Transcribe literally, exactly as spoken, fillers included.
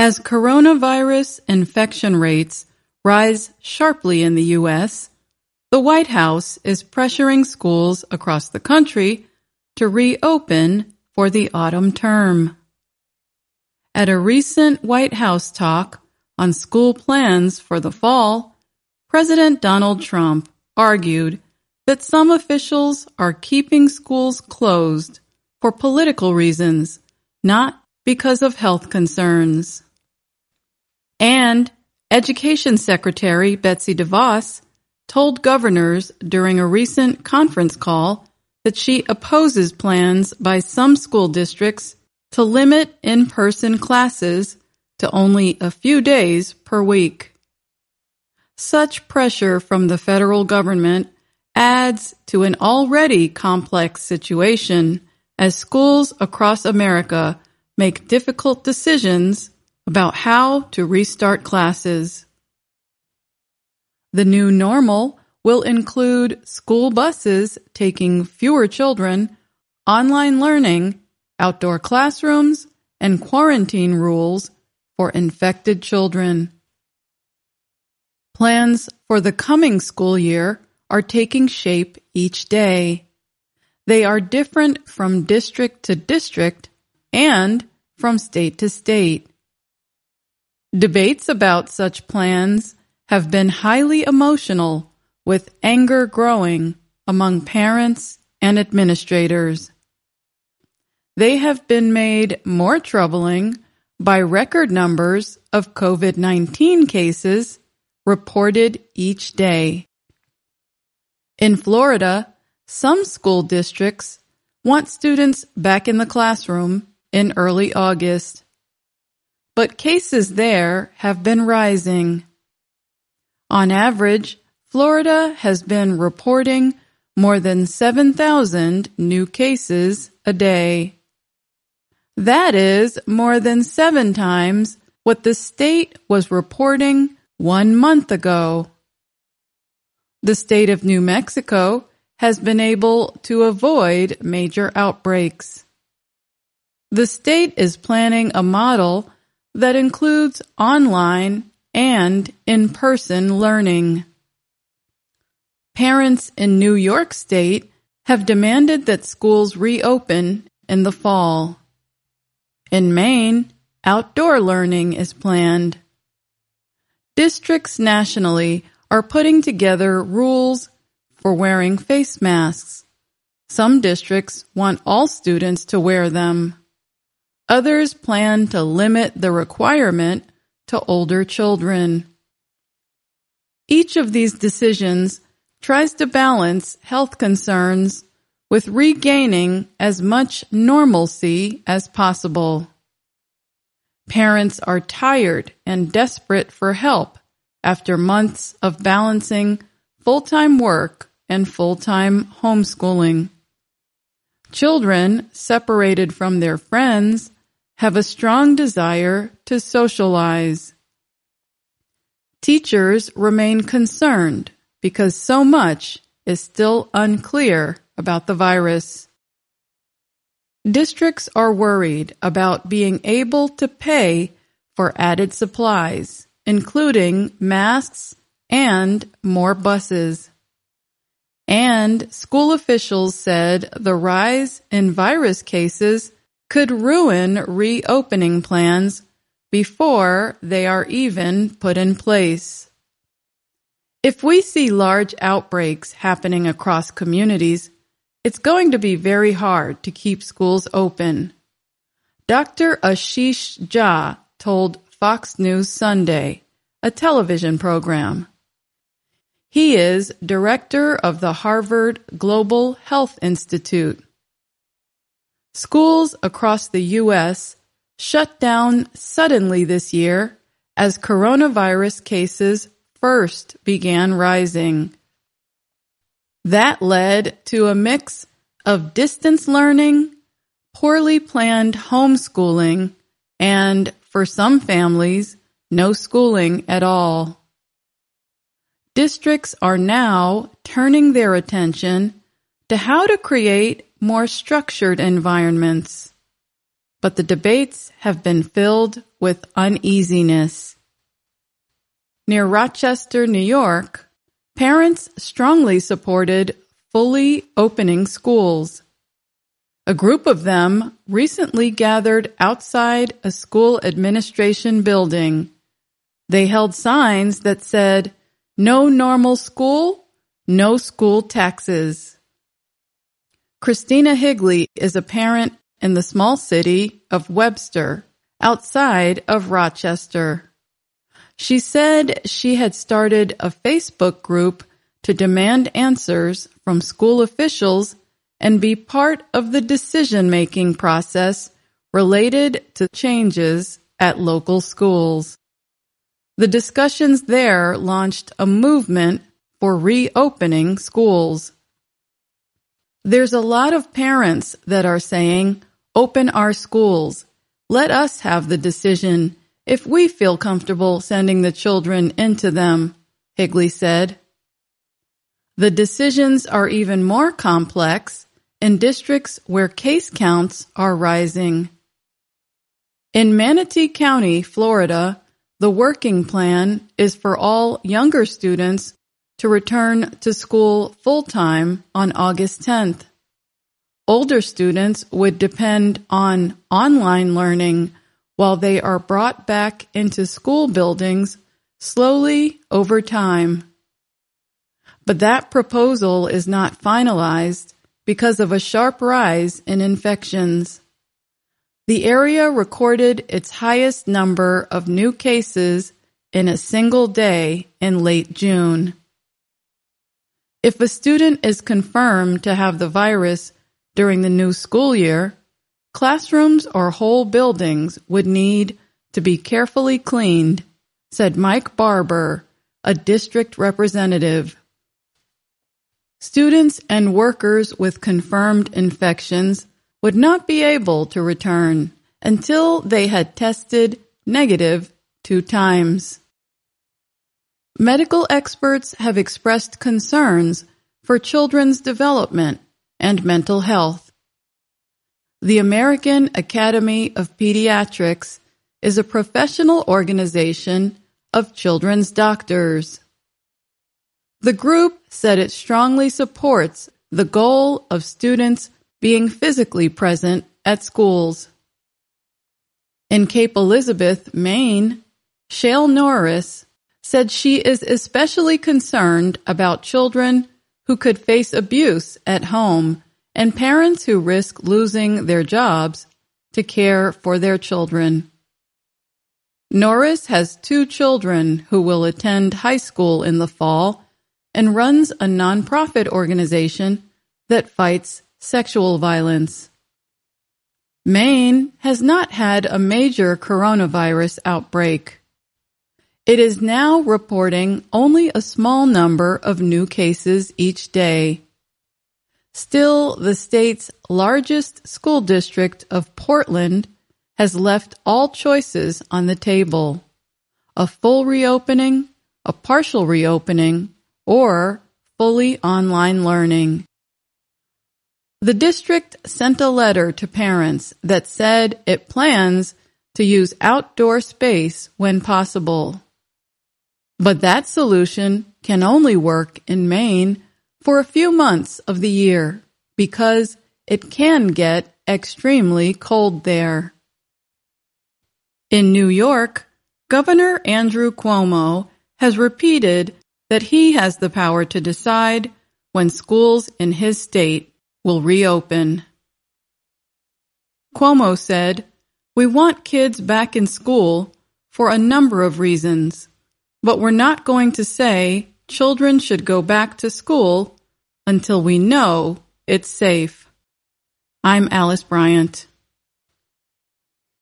As coronavirus infection rates rise sharply in the U S, the White House is pressuring schools across the country to reopen for the autumn term. At a recent White House talk on school plans for the fall, President Donald Trump argued that some officials are keeping schools closed for political reasons, not because of health concerns. And Education Secretary Betsy DeVos told governors during a recent conference call that she opposes plans by some school districts to limit in-person classes to only a few days per week. Such pressure from the federal government adds to an already complex situation as schools across America make difficult decisions about how to restart classes. The new normal will include school buses taking fewer children, online learning, outdoor classrooms, and quarantine rules for infected children. Plans for the coming school year are taking shape each day. They are different from district to district and from state to state. Debates about such plans have been highly emotional, with anger growing among parents and administrators. They have been made more troubling by record numbers of COVID nineteen cases reported each day. In Florida, some school districts want students back in the classroom in early August. But cases there have been rising. On average, Florida has been reporting more than seven thousand new cases a day. That is more than seven times what the state was reporting one month ago. The state of New Mexico has been able to avoid major outbreaks. The state is planning a model that includes online and in-person learning. Parents in New York State have demanded that schools reopen in the fall. In Maine, outdoor learning is planned. Districts nationally are putting together rules for wearing face masks. Some districts want all students to wear them. Others plan to limit the requirement to older children. Each of these decisions tries to balance health concerns with regaining as much normalcy as possible. Parents are tired and desperate for help after months of balancing full-time work and full-time homeschooling. Children separated from their friends have a strong desire to socialize. Teachers remain concerned because so much is still unclear about the virus. Districts are worried about being able to pay for added supplies, including masks and more buses. And school officials said the rise in virus cases could ruin reopening plans before they are even put in place. If we see large outbreaks happening across communities, it's going to be very hard to keep schools open. Doctor Ashish Jha told Fox News Sunday, a television program. He is director of the Harvard Global Health Institute. Schools across the U S shut down suddenly this year as coronavirus cases first began rising. That led to a mix of distance learning, poorly planned homeschooling, and, for some families, no schooling at all. Districts are now turning their attention to how to create more structured environments. but the debates have been filled with uneasiness. Near Rochester, New York, parents strongly supported fully opening schools. A group of them recently gathered outside a school administration building. They held signs that said, "No normal school, no school taxes." Christina Higley is a parent in the small city of Webster, outside of Rochester. She said she had started a Facebook group to demand answers from school officials and be part of the decision-making process related to changes at local schools. The discussions there launched a movement for reopening schools. There's a lot of parents that are saying, "Open our schools. Let us have the decision if we feel comfortable sending the children into them," Higley said. The decisions are even more complex in districts where case counts are rising. In Manatee County, Florida, the working plan is for all younger students to return to school full-time on August tenth. Older students would depend on online learning while they are brought back into school buildings slowly over time. But that proposal is not finalized because of a sharp rise in infections. The area recorded its highest number of new cases in a single day in late June. If a student is confirmed to have the virus during the new school year, classrooms or whole buildings would need to be carefully cleaned, said Mike Barber, a district representative. Students and workers with confirmed infections would not be able to return until they had tested negative two times. Medical experts have expressed concerns for children's development and mental health. The American Academy of Pediatrics is a professional organization of children's doctors. The group said it strongly supports the goal of students being physically present at schools. In Cape Elizabeth, Maine, Shale Norris said she is especially concerned about children who could face abuse at home and parents who risk losing their jobs to care for their children. Norris has two children who will attend high school in the fall and runs a nonprofit organization that fights sexual violence. Maine has not had a major coronavirus outbreak. It is now reporting only a small number of new cases each day. Still, the state's largest school district of Portland has left all choices on the table: a full reopening, a partial reopening, or fully online learning. The district sent a letter to parents that said it plans to use outdoor space when possible. But that solution can only work in Maine for a few months of the year because it can get extremely cold there. In New York, Governor Andrew Cuomo has repeated that he has the power to decide when schools in his state will reopen. Cuomo said, "We want kids back in school for a number of reasons, but we're not going to say children should go back to school until we know it's safe." I'm Alice Bryant.